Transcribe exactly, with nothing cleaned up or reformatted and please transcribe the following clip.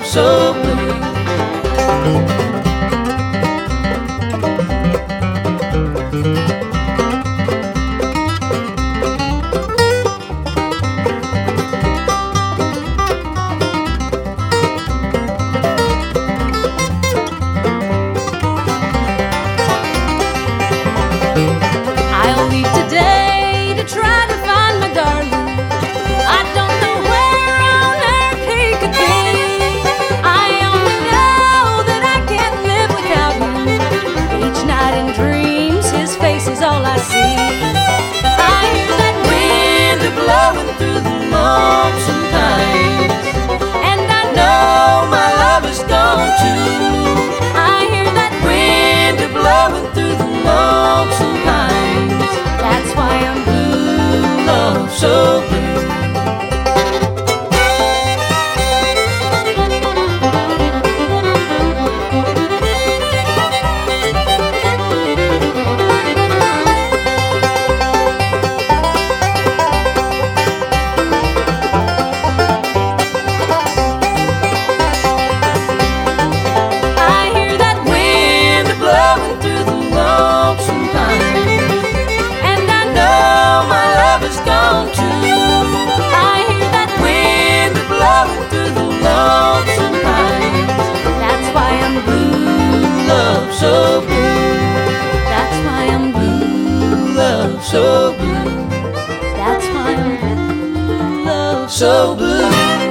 so blue. I'll leave today to try to find my darling. I don't know where on earth he could be. I only know that I can't live without him. Each night in dreams, his face is all I see. I hear that wind blowing through the lonesome pines, and I know my love is gone too. I hear that wind blowing through the lonesome pines. That's why I'm blue, love, so blue. I hear that wind blowing through the lonesome pines, and I know my love is gone too. I hear that wind blowing through the lonesome pines. That's why I'm blue, love, so blue. That's why I'm blue, love, so blue. That's why I'm blue, love, so blue.